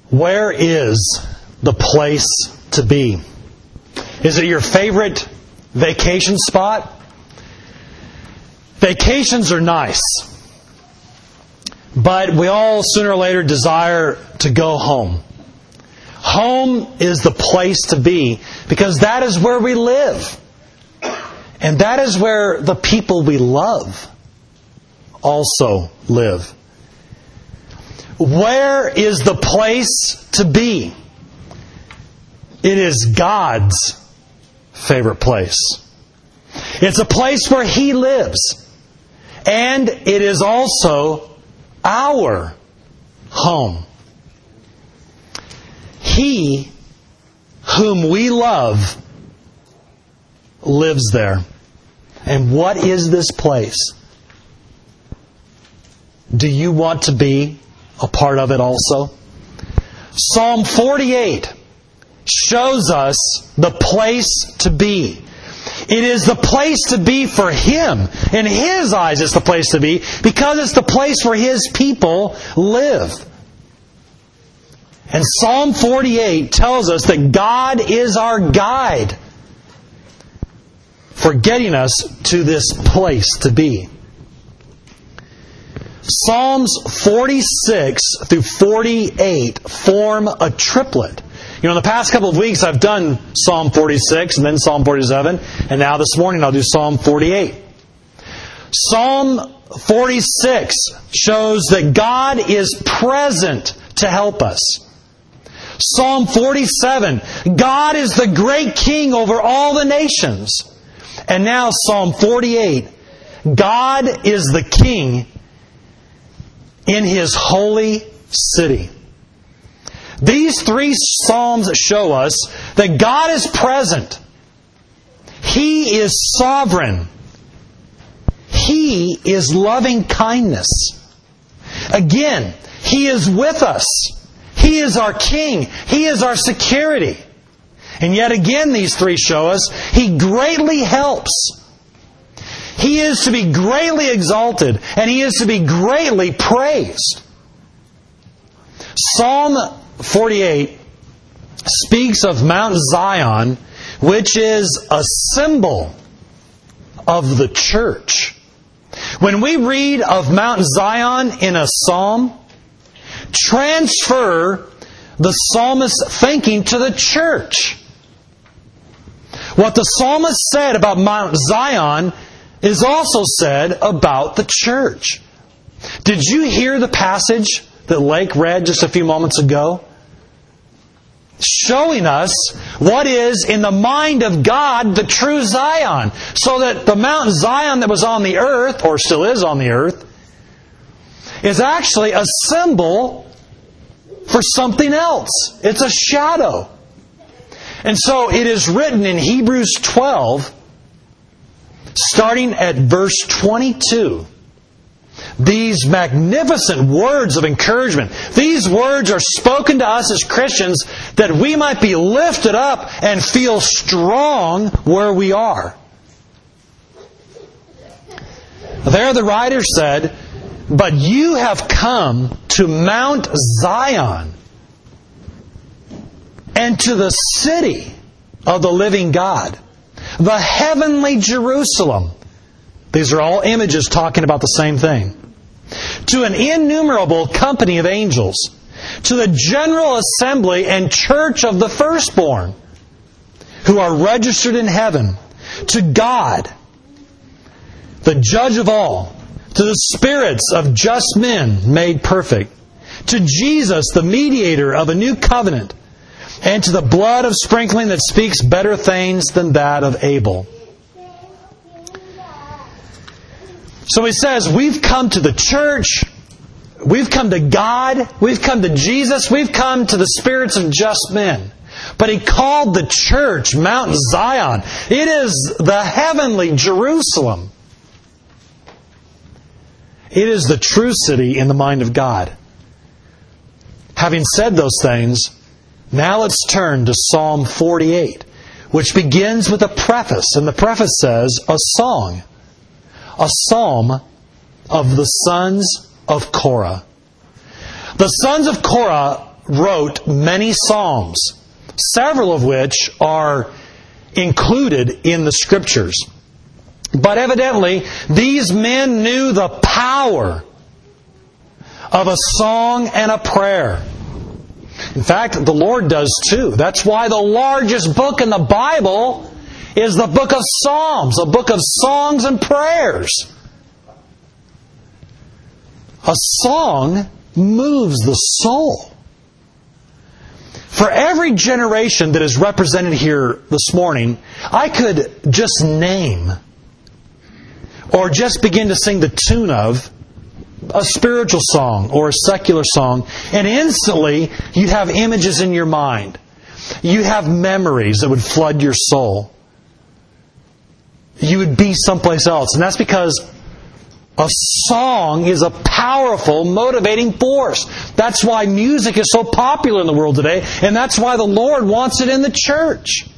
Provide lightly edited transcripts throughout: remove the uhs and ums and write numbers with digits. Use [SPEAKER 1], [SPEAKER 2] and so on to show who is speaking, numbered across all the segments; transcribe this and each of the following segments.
[SPEAKER 1] Where is the place to be? Is it your favorite vacation spot? Vacations are nice, but we all sooner or later desire to go home. Home is the place to be because that is where we live. And that is where the people we love also live. Where is the place to be? It is God's favorite place. It's a place where He lives. And it is also our home. He whom we love lives there. And what is this place? Do you want to be a part of it also? Psalm 48 shows us the place to be. It is the place to be for Him. In His eyes, it's the place to be because it's the place where His people live. And Psalm 48 tells us that God is our guide for getting us to this place to be. Psalms 46 through 48 form a triplet. In the past couple of weeks I've done Psalm 46 and then Psalm 47, and now this morning I'll do Psalm 48. Psalm 46 shows that God is present to help us. Psalm 47, God is the great King over all the nations. And now Psalm 48, God is the King in His holy city. These three Psalms show us that God is present. He is sovereign. He is loving kindness. Again, He is with us. He is our King. He is our security. And yet again, these three show us He greatly helps. He is to be greatly exalted, and He is to be greatly praised. Psalm 48 speaks of Mount Zion, which is a symbol of the church. When we read of Mount Zion in a psalm, transfer the psalmist's thinking to the church. What the psalmist said about Mount Zion is also said about the church. Did you hear the passage that Lake read just a few moments ago? Showing us what is in the mind of God the true Zion. So that the Mount Zion that was on the earth, or still is on the earth, is actually a symbol for something else. It's a shadow. And so it is written in Hebrews 12, starting at verse 22. These magnificent words of encouragement. These words are spoken to us as Christians that we might be lifted up and feel strong where we are. There the writer said, "But you have come to Mount Zion and to the city of the living God, the heavenly Jerusalem." These are all images talking about the same thing. "To an innumerable company of angels, to the general assembly and church of the firstborn, who are registered in heaven, to God, the judge of all, to the spirits of just men made perfect, to Jesus, the mediator of a new covenant, and to the blood of sprinkling that speaks better things than that of Abel." So he says, we've come to the church, we've come to God, we've come to Jesus, we've come to the spirits of just men. But he called the church Mount Zion. It is the heavenly Jerusalem. It is the true city in the mind of God. Having said those things, now let's turn to Psalm 48, which begins with a preface. And the preface says, a song. A psalm of the sons of Korah. The sons of Korah wrote many psalms, several of which are included in the Scriptures. But evidently, these men knew the power of a song and a prayer. In fact, the Lord does too. That's why the largest book in the Bible is the book of Psalms, a book of songs and prayers. A song moves the soul. For every generation that is represented here this morning, I could just name or just begin to sing the tune of a spiritual song or a secular song, and instantly you'd have images in your mind. You'd have memories that would flood your soul. You would be someplace else. And that's because a song is a powerful, motivating force. That's why music is so popular in the world today, and that's why the Lord wants it in the church.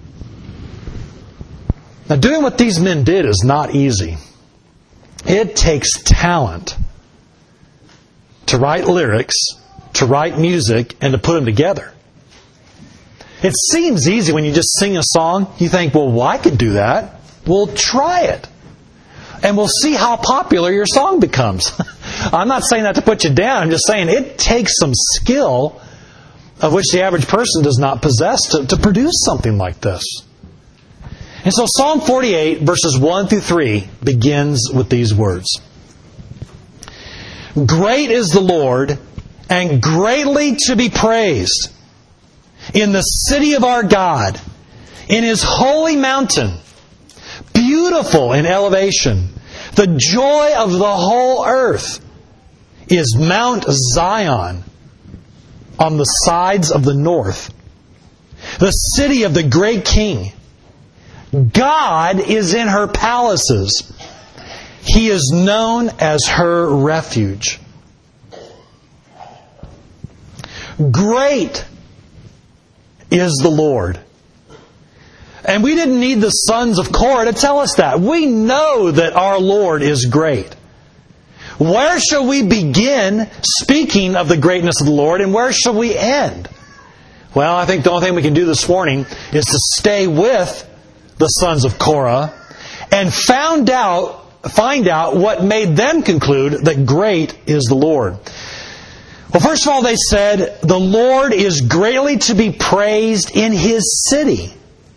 [SPEAKER 1] Now, doing what these men did is not easy. It takes talent to write lyrics, to write music, and to put them together. It seems easy when you just sing a song. You think, well, I could do that. Well, try it. And we'll see how popular your song becomes. I'm not saying that to put you down. I'm just saying it takes some skill of which the average person does not possess to produce something like this. And so Psalm 48, verses 1 through 3, begins with these words. Great is the Lord, and greatly to be praised, in the city of our God, in His holy mountain, beautiful in elevation. The joy of the whole earth is Mount Zion on the sides of the north, the city of the great King. God is in her palaces. He is known as her refuge. Great is the Lord. And we didn't need the sons of Korah to tell us that. We know that our Lord is great. Where shall we begin speaking of the greatness of the Lord, and where shall we end? Well, I think the only thing we can do this morning is to stay with the sons of Korah and find out what made them conclude that great is the Lord. Well, first of all, they said, the Lord is greatly to be praised in His city.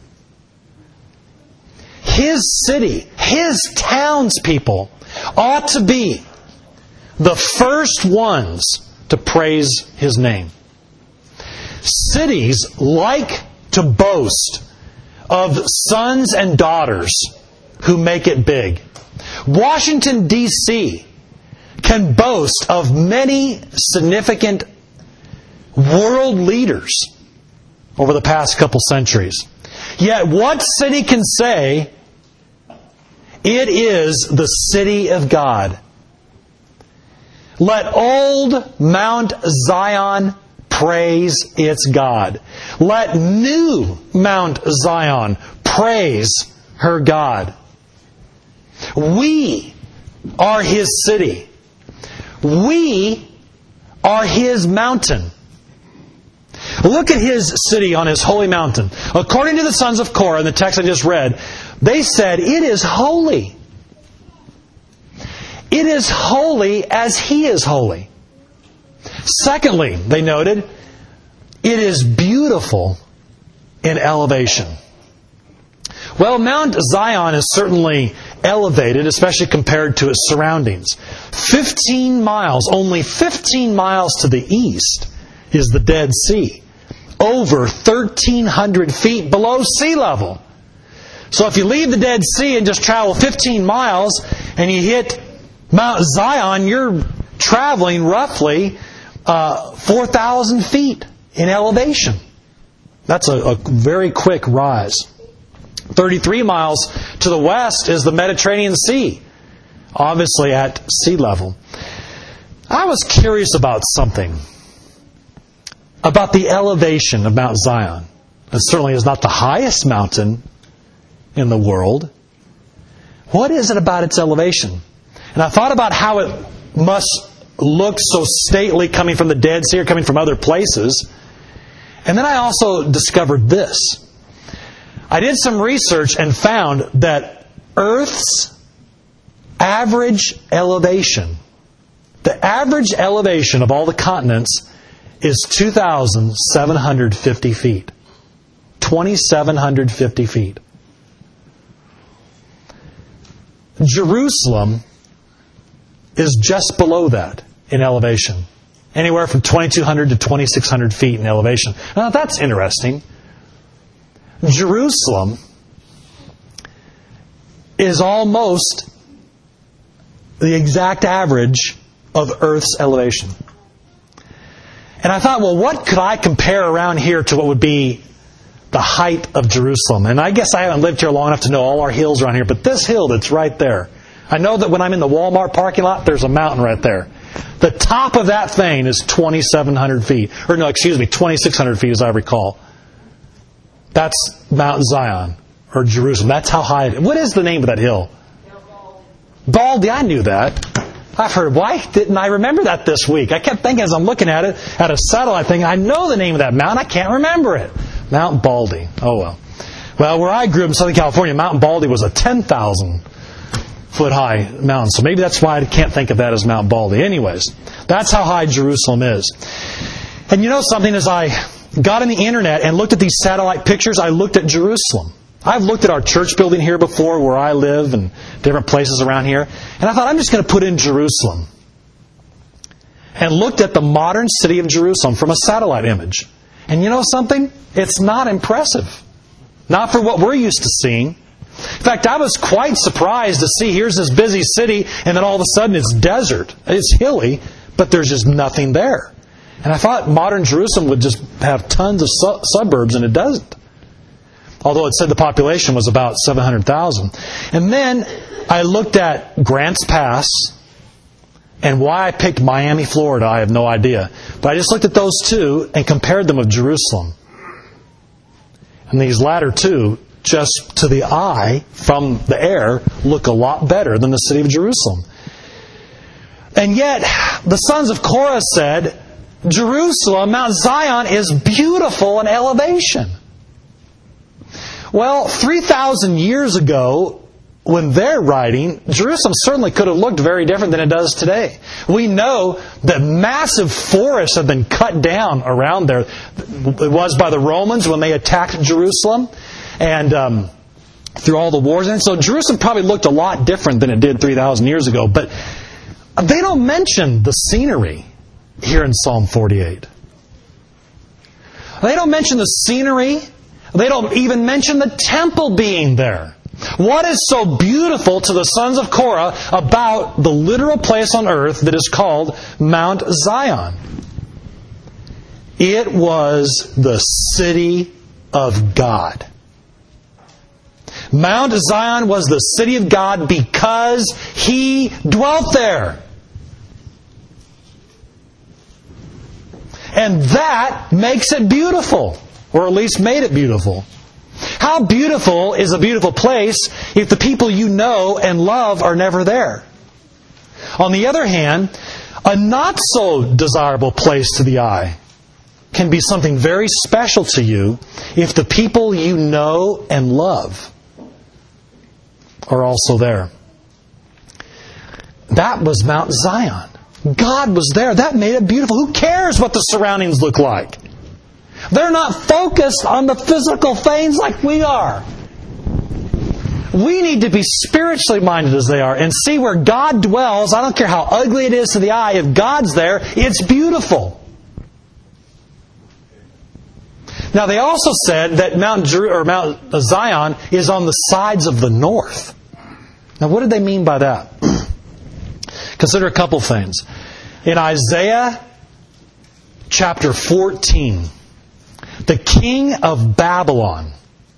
[SPEAKER 1] His city, His townspeople ought to be the first ones to praise His name. Cities like to boast of sons and daughters who make it big. Washington, D.C. can boast of many significant world leaders over the past couple centuries. Yet what city can say it is the city of God? Let old Mount Zion praise its God. Let new Mount Zion praise her God. We are His city. We are His mountain. Look at His city on His holy mountain. According to the sons of Korah, in the text I just read, they said, it is holy. It is holy as He is holy. Secondly, they noted, it is beautiful in elevation. Well, Mount Zion is certainly elevated, especially compared to its surroundings. 15 miles, only 15 miles to the east is the Dead Sea. Over 1,300 feet below sea level. So if you leave the Dead Sea and just travel 15 miles and you hit Mount Zion, you're traveling roughly 4,000 feet in elevation. That's a very quick rise. 33 miles to the west is the Mediterranean Sea, obviously at sea level. I was curious about something, about the elevation of Mount Zion. It certainly is not the highest mountain in the world. What is it about its elevation? And I thought about how it must looked so stately coming from the Dead Sea or coming from other places. And then I also discovered this. I did some research and found that Earth's average elevation, the average elevation of all the continents is 2,750 feet. 2,750 feet. Jerusalem is just below that in elevation. Anywhere from 2,200 to 2,600 feet in elevation. Now that's interesting. Jerusalem is almost the exact average of Earth's elevation. And I thought, well, what could I compare around here to what would be the height of Jerusalem? And I guess I haven't lived here long enough to know all our hills around here, but this hill that's right there, I know that when I'm in the Walmart parking lot, there's a mountain right there. The top of that thing is 2,700 feet. Or no, excuse me, 2,600 feet as I recall. That's Mount Zion, or Jerusalem. That's how high it is. What is the name of that hill? Baldy, I knew that. I've heard, why didn't I remember that this week? I kept thinking as I'm looking at it, at a satellite thing, I know the name of that mountain, I can't remember it. Mount Baldy. Oh well. Well, where I grew up in Southern California, Mount Baldy was a 10,000 foot high mountain. So maybe that's why I can't think of that as Mount Baldy. Anyways, that's how high Jerusalem is. And you know something, as I got on the internet and looked at these satellite pictures, I looked at Jerusalem. I've looked at our church building here before where I live and different places around here. And I thought, I'm just going to put in Jerusalem. And looked at the modern city of Jerusalem from a satellite image. And you know something? It's not impressive. Not for what we're used to seeing. In fact, I was quite surprised to see here's this busy city and then all of a sudden it's desert. It's hilly, but there's just nothing there. And I thought modern Jerusalem would just have tons of suburbs, and it doesn't. Although it said the population was about 700,000. And then I looked at Grants Pass, and why I picked Miami, Florida, I have no idea. But I just looked at those two and compared them with Jerusalem. And these latter two, just to the eye, from the air, look a lot better than the city of Jerusalem. And yet, the sons of Korah said, Jerusalem, Mount Zion, is beautiful in elevation. Well, 3,000 years ago, when they're writing, Jerusalem certainly could have looked very different than it does today. We know that massive forests have been cut down around there. It was by the Romans when they attacked Jerusalem, and through all the wars. And so Jerusalem probably looked a lot different than it did 3,000 years ago. But they don't mention the scenery here in Psalm 48. They don't mention the scenery. They don't even mention the temple being there. What is so beautiful to the sons of Korah about the literal place on earth that is called Mount Zion? It was the city of God. Mount Zion was the city of God because He dwelt there. And that makes it beautiful. Or at least made it beautiful. How beautiful is a beautiful place if the people you know and love are never there? On the other hand, a not so desirable place to the eye can be something very special to you if the people you know and love are also there. That was Mount Zion. God was there. That made it beautiful. Who cares what the surroundings look like? They're not focused on the physical things like we are. We need to be spiritually minded as they are and see where God dwells. I don't care how ugly it is to the eye. If God's there, it's beautiful. Now, they also said that Mount Zion is on the sides of the north. Now, what did they mean by that? Consider a couple things. In Isaiah chapter 14, the king of Babylon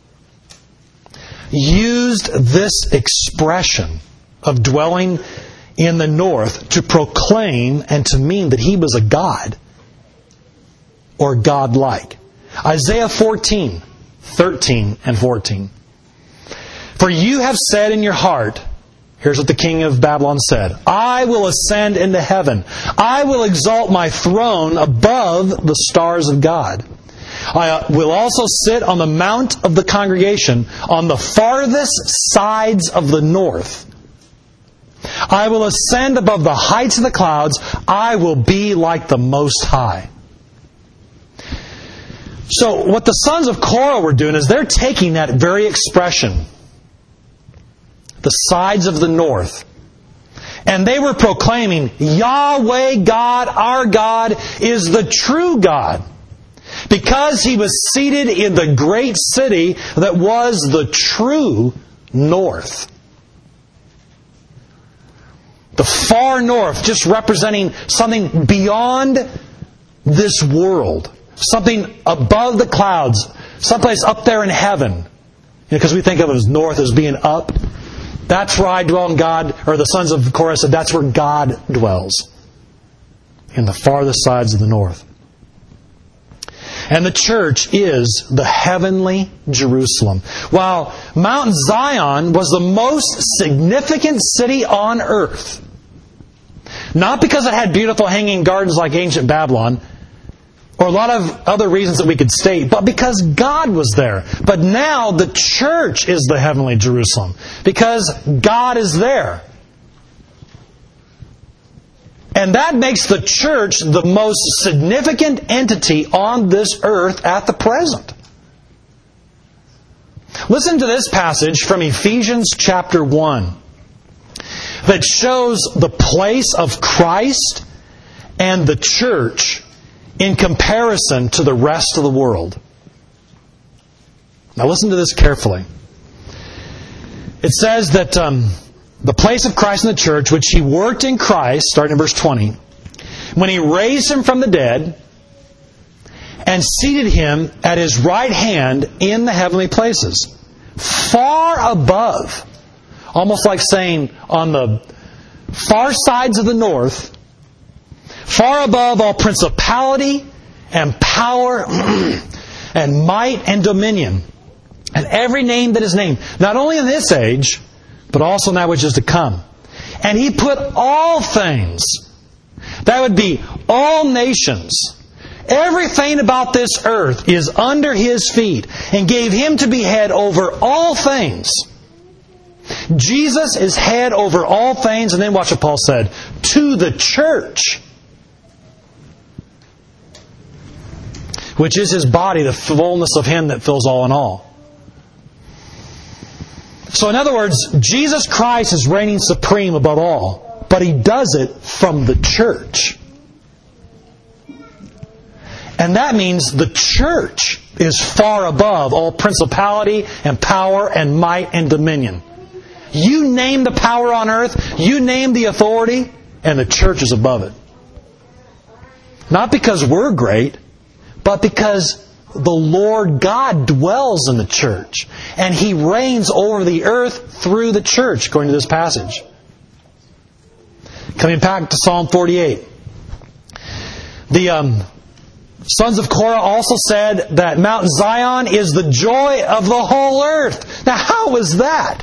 [SPEAKER 1] used this expression of dwelling in the north to proclaim and to mean that he was a god or godlike. Isaiah 14, 13 and 14. For you have said in your heart, Here's what the king of Babylon said. I will ascend into heaven. I will exalt my throne above the stars of God. I will also sit on the mount of the congregation on the farthest sides of the north. I will ascend above the heights of the clouds. I will be like the Most High. So what the sons of Korah were doing is they're taking that very expression, the sides of the north, and they were proclaiming, Yahweh God, our God, is the true God. Because He was seated in the great city that was the true north. The far north, just representing something beyond this world. Something above the clouds. Someplace up there in heaven. Because we think of it as north as being up. That's where I dwell in God, or the sons of Korah said, that's where God dwells. In the farthest sides of the north. And the church is the heavenly Jerusalem. While Mount Zion was the most significant city on earth, not because it had beautiful hanging gardens like ancient Babylon, or a lot of other reasons that we could state, but because God was there. But now the church is the heavenly Jerusalem, because God is there. And that makes the church the most significant entity on this earth at the present. Listen to this passage from Ephesians chapter 1 that shows the place of Christ and the church in comparison to the rest of the world. Now listen to this carefully. It says that the place of Christ in the church, which He worked in Christ, starting in verse 20, when He raised Him from the dead and seated Him at His right hand in the heavenly places, far above, almost like saying on the far sides of the north, far above all principality and power and might and dominion, and every name that is named, not only in this age, but also in that which is to come. And He put all things, that would be all nations, everything about this earth is under His feet, and gave Him to be head over all things. Jesus is head over all things, and then watch what Paul said, to the church, which is His body, the fullness of Him that fills all in all. So in other words, Jesus Christ is reigning supreme above all, but He does it from the church. And that means the church is far above all principality and power and might and dominion. You name the power on earth, you name the authority, and the church is above it. Not because we're great, but because the Lord God dwells in the church. And He reigns over the earth through the church, according to this passage. Coming back to Psalm 48. The sons of Korah also said that Mount Zion is the joy of the whole earth. Now, how is that?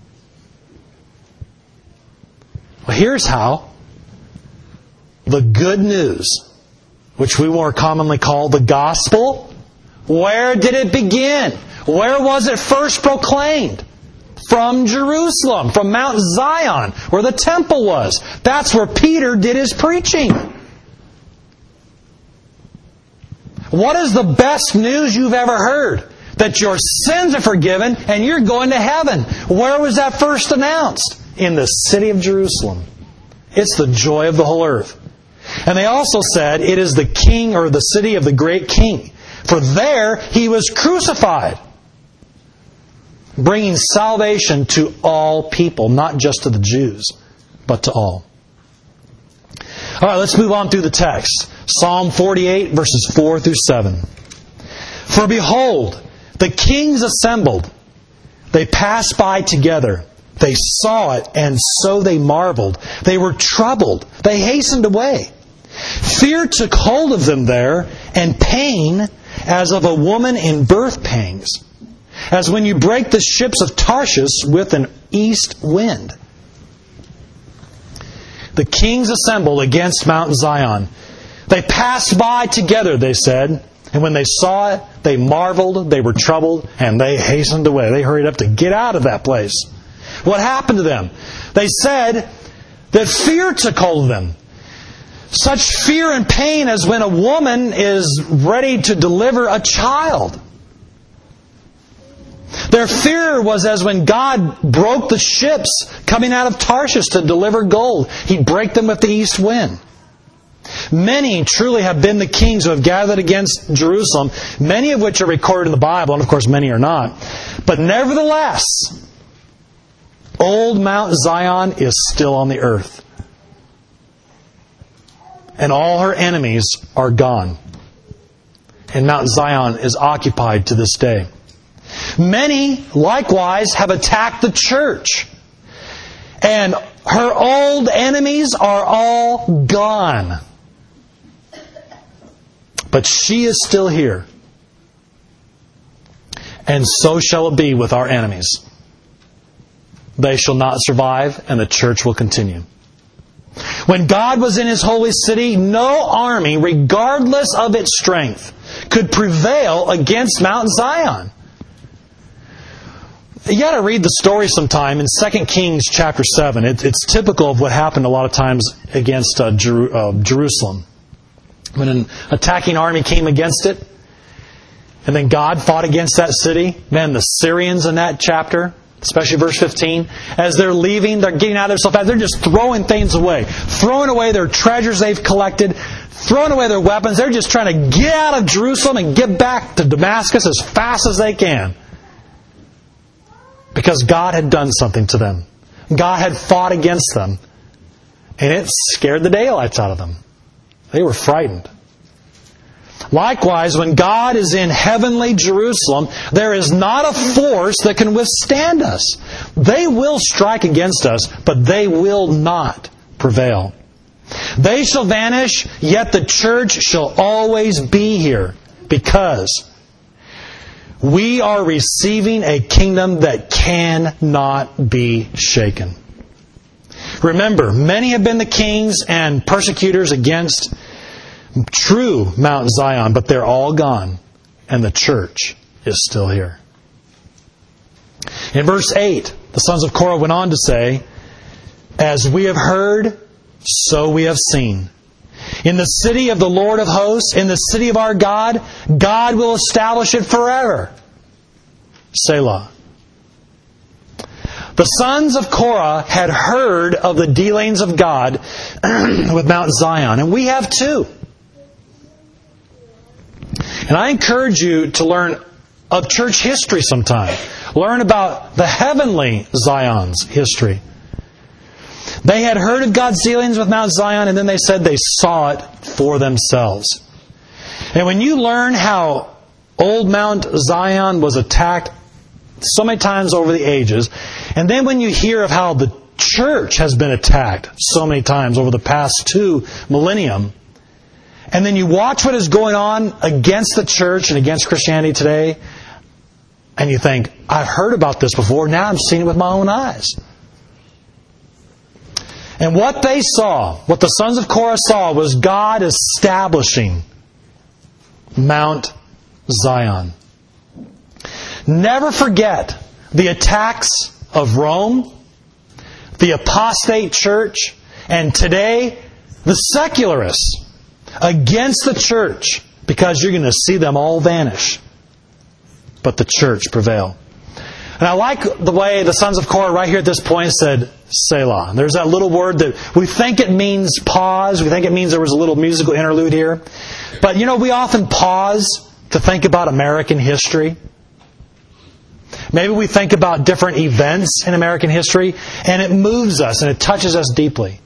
[SPEAKER 1] Well, here's how. The good news, which we more commonly call the gospel, where did it begin? Where was it first proclaimed? From Jerusalem, from Mount Zion, where the temple was. That's where Peter did his preaching. What is the best news you've ever heard? That your sins are forgiven and you're going to heaven. Where was that first announced? In the city of Jerusalem. It's the joy of the whole earth. And they also said it is the king, or the city of the great king. For there He was crucified, bringing salvation to all people, not just to the Jews, but to all. All right, let's move on through the text. Psalm 48, verses 4 through 7. For behold, the kings assembled. They passed by together. They saw it, and so they marveled. They were troubled. They hastened away. Fear took hold of them there, and pain as of a woman in birth pangs, as when you break the ships of Tarshish with an east wind. the kings assembled against Mount Zion. They passed by together, they said, and when they saw it, they marveled, they were troubled, and they hastened away. They hurried up to get out of that place. What happened to them? They said that fear took hold of them. Such fear and pain as when a woman is ready to deliver a child. Their fear was as when God broke the ships coming out of Tarshish to deliver gold. He'd break them with the east wind. Many truly have been the kings who have gathered against Jerusalem, many of which are recorded in the Bible, and of course many are not. But nevertheless, old Mount Zion is still on the earth. And all her enemies are gone. And Mount Zion is occupied to this day. Many, likewise, have attacked the church. And her old enemies are all gone. But she is still here. And so shall it be with our enemies. They shall not survive, and the church will continue. When God was in His holy city, no army, regardless of its strength, could prevail against Mount Zion. You got to read the story sometime in 2 Kings chapter 7. It's typical of what happened a lot of times against Jerusalem. When an attacking army came against it, and then God fought against that city. Man, the Syrians in that chapter, especially verse 15, as they're leaving, they're getting out of their stuff, they're just throwing things away. Throwing away their treasures they've collected, throwing away their weapons. They're just trying to get out of Jerusalem and get back to Damascus as fast as they can. Because God had done something to them. God had fought against them. And it scared the daylights out of them. They were frightened. Likewise, when God is in heavenly Jerusalem, there is not a force that can withstand us. They will strike against us, but they will not prevail. They shall vanish, yet the church shall always be here, because we are receiving a kingdom that cannot be shaken. Remember, many have been the kings and persecutors against true Mount Zion, but they're all gone, and the church is still here. In verse 8, the sons of Korah went on to say, "As we have heard, so we have seen. In the city of the Lord of hosts, in the city of our God, God will establish it forever." Selah. The sons of Korah had heard of the dealings of God with Mount Zion, and we have too. And I encourage you to learn of church history sometime. Learn about the heavenly Zion's history. They had heard of God's dealings with Mount Zion, and then they said they saw it for themselves. And when you learn how old Mount Zion was attacked so many times over the ages, and then when you hear of how the church has been attacked so many times over the past 2 millennium, and then you watch what is going on against the church and against Christianity today, and you think, I've heard about this before, now I'm seeing it with my own eyes. And what they saw, what the sons of Korah saw, was God establishing Mount Zion. Never forget the attacks of Rome, the apostate church, and today the secularists against the church, because you're going to see them all vanish, but the church prevail. And I like the way the sons of Korah right here at this point said Selah. There's that little word that we think it means pause. We think it means there was a little musical interlude here. But we often pause to think about American history. Maybe we think about different events in American history, and it moves us and it touches us deeply.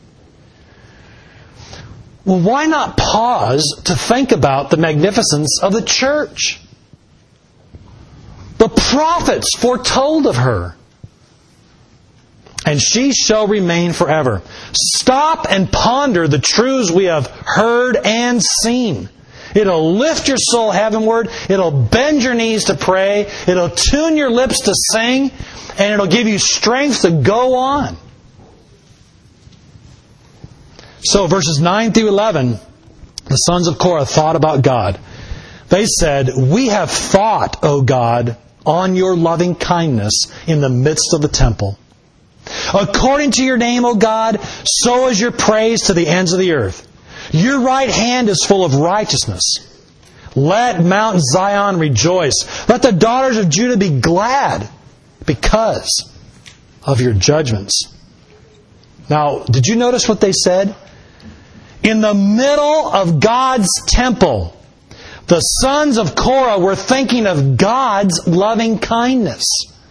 [SPEAKER 1] Well, why not pause to think about the magnificence of the church? The prophets foretold of her. And she shall remain forever. Stop and ponder the truths we have heard and seen. It'll lift your soul heavenward. It'll bend your knees to pray. It'll tune your lips to sing. And it'll give you strength to go on. So verses 9 through 11, the sons of Korah thought about God. They said, "We have thought, O God, on your loving kindness in the midst of the temple. According to your name, O God, so is your praise to the ends of the earth. Your right hand is full of righteousness. Let Mount Zion rejoice. Let the daughters of Judah be glad because of your judgments." Now, did you notice what they said? In the middle of God's temple, the sons of Korah were thinking of God's loving kindness.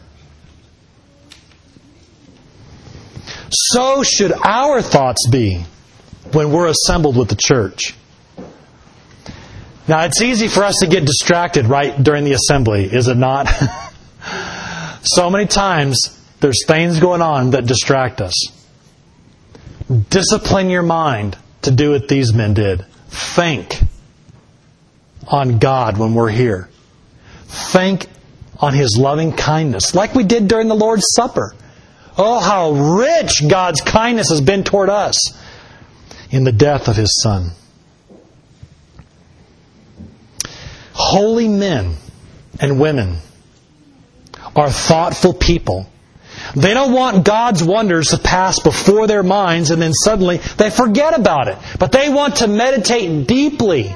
[SPEAKER 1] So should our thoughts be when we're assembled with the church. Now, it's easy for us to get distracted right during the assembly, is it not? So many times, there's things going on that distract us. Discipline your mind to do what these men did. Think on God when we're here. Think on His loving kindness, like we did during the Lord's Supper. Oh, how rich God's kindness has been toward us in the death of His Son. Holy men and women are thoughtful people. They don't want God's wonders to pass before their minds and then suddenly they forget about it. But they want to meditate deeply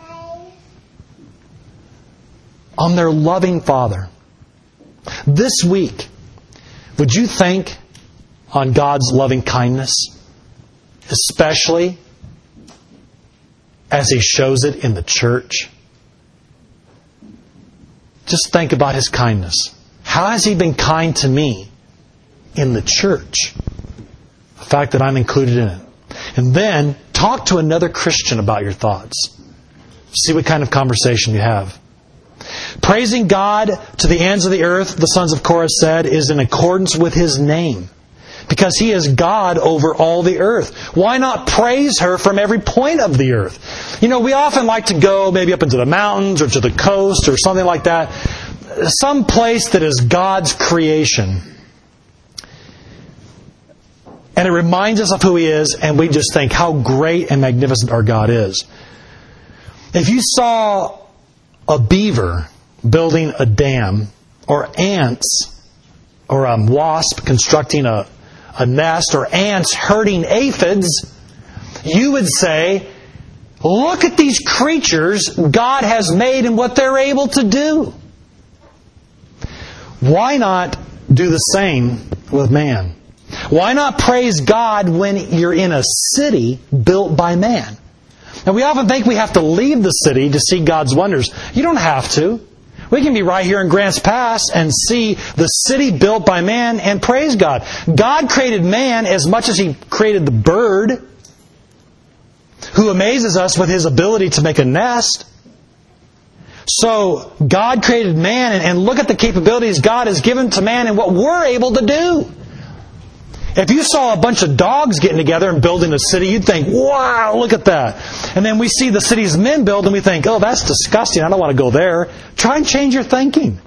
[SPEAKER 1] on their loving Father. This week, would you think on God's loving kindness, especially as He shows it in the church? Just think about His kindness. How has He been kind to me in the church? The fact that I'm included in it. And then talk to another Christian about your thoughts. See what kind of conversation you have. Praising God to the ends of the earth, the sons of Korah said, is in accordance with His name. Because He is God over all the earth. Why not praise her from every point of the earth? You know, we often like to go maybe up into the mountains or to the coast or something like that. Some place that is God's creation. And it reminds us of who He is, and we just think how great and magnificent our God is. If you saw a beaver building a dam, or ants, or a wasp constructing a nest, or ants herding aphids, you would say, look at these creatures God has made and what they're able to do. Why not do the same with man? Why not praise God when you're in a city built by man? Now, we often think we have to leave the city to see God's wonders. You don't have to. We can be right here in Grants Pass and see the city built by man and praise God. God created man as much as He created the bird, who amazes us with his ability to make a nest. So God created man, and look at the capabilities God has given to man and what we're able to do. If you saw a bunch of dogs getting together and building a city, you'd think, wow, look at that. And then we see the city's men build and we think, oh, that's disgusting. I don't want to go there. Try and change your thinking.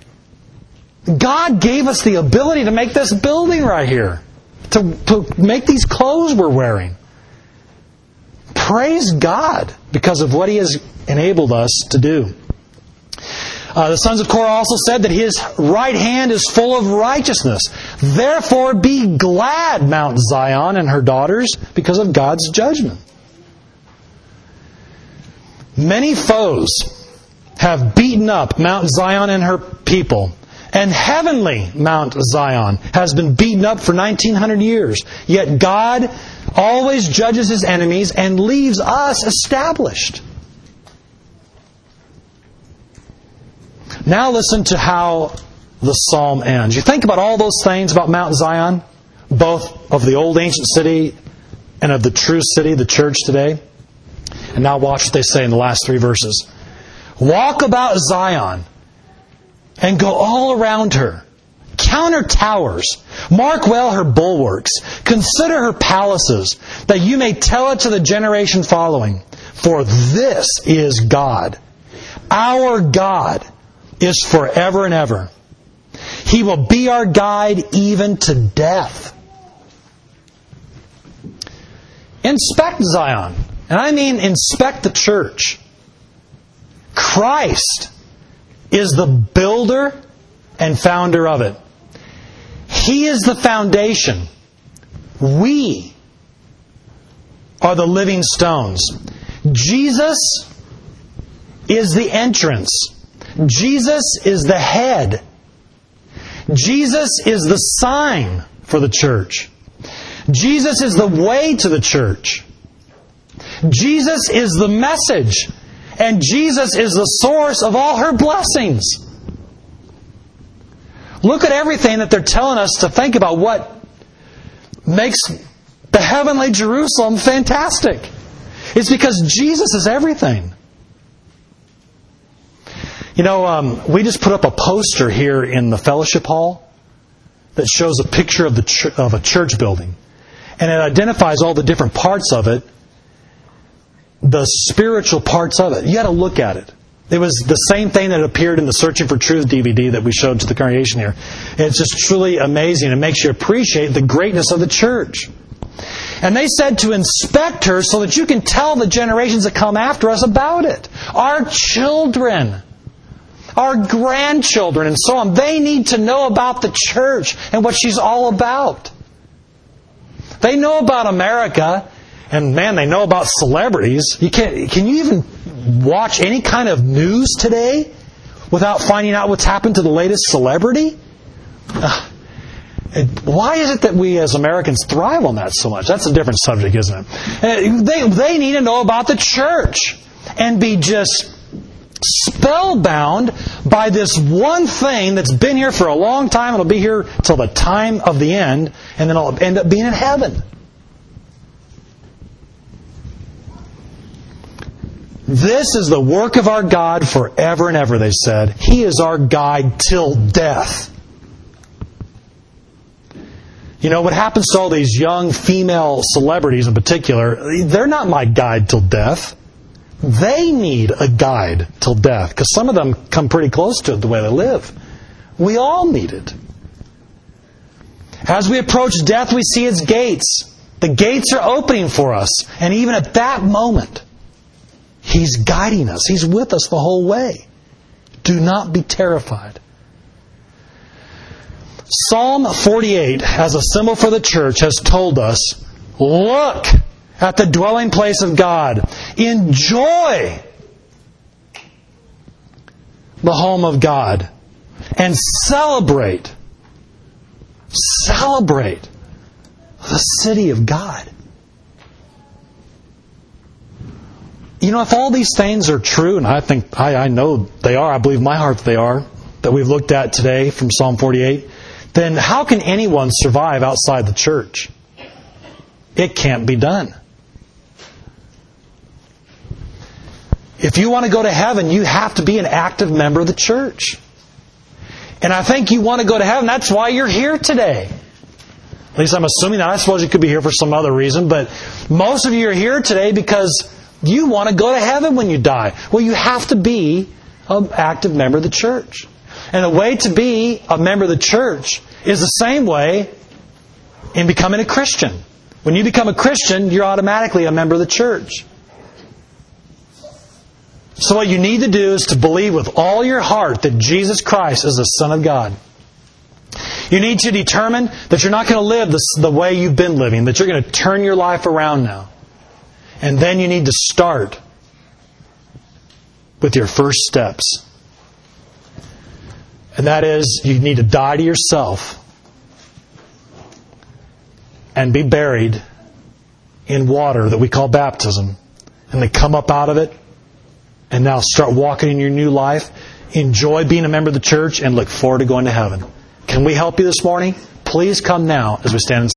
[SPEAKER 1] God gave us the ability to make this building right here. To make these clothes we're wearing. Praise God because of what He has enabled us to do. The sons of Korah also said that His right hand is full of righteousness. Therefore be glad, Mount Zion and her daughters, because of God's judgment. Many foes have beaten up Mount Zion and her people. And heavenly Mount Zion has been beaten up for 1900 years. Yet God always judges His enemies and leaves us established. Now listen to how the psalm ends. You think about all those things about Mount Zion, both of the old ancient city and of the true city, the church today. And now watch what they say in the last 3 verses. Walk about Zion and go all around her. Count her towers. Mark well her bulwarks. Consider her palaces, that you may tell it to the generation following. For this is God. Our God is forever and ever. He will be our guide even to death. Inspect Zion. And I mean inspect the church. Christ is the builder and founder of it. He is the foundation. We are the living stones. Jesus is the entrance. Jesus is the head. Jesus is the sign for the church. Jesus is the way to the church. Jesus is the message. And Jesus is the source of all her blessings. Look at everything that they're telling us to think about what makes the heavenly Jerusalem fantastic. It's because Jesus is everything. You know, we just put up a poster here in the fellowship hall that shows a picture of a church building. And it identifies all the different parts of it, the spiritual parts of it. You got to look at it. It was the same thing that appeared in the Searching for Truth DVD that we showed to the congregation here. It's just truly amazing. It makes you appreciate the greatness of the church. And they said to inspect her so that you can tell the generations that come after us about it. Our children, our grandchildren, and so on, they need to know about the church and what she's all about. They know about America, and man, they know about celebrities. Can you even watch any kind of news today without finding out what's happened to the latest celebrity? Why is it that we as Americans thrive on that so much? That's a different subject, isn't it? They need to know about the church and be just spellbound by this one thing that's been here for a long time. It'll be here till the time of the end, and then it'll end up being in heaven. This is the work of our God forever and ever, they said. He is our guide till death. You know, what happens to all these young female celebrities in particular, they're not my guide till death. They need a guide till death, because some of them come pretty close to it the way they live. We all need it. As we approach death, we see its gates. The gates are opening for us. And even at that moment, He's guiding us. He's with us the whole way. Do not be terrified. Psalm 48, as a symbol for the church, has told us, look at the dwelling place of God. Enjoy the home of God. And celebrate the city of God. You know, if all these things are true, and I know they are, I believe in my heart that they are, that we've looked at today from Psalm 48, then how can anyone survive outside the church? It can't be done. If you want to go to heaven, you have to be an active member of the church. And I think you want to go to heaven. That's why you're here today. At least I'm assuming that. I suppose you could be here for some other reason. But most of you are here today because you want to go to heaven when you die. Well, you have to be an active member of the church. And the way to be a member of the church is the same way in becoming a Christian. When you become a Christian, you're automatically a member of the church. So what you need to do is to believe with all your heart that Jesus Christ is the Son of God. You need to determine that you're not going to live the way you've been living, that you're going to turn your life around now. And then you need to start with your first steps. And that is, you need to die to yourself and be buried in water that we call baptism. And then come up out of it and now start walking in your new life. Enjoy being a member of the church and look forward to going to heaven. Can we help you this morning? Please come now as we stand and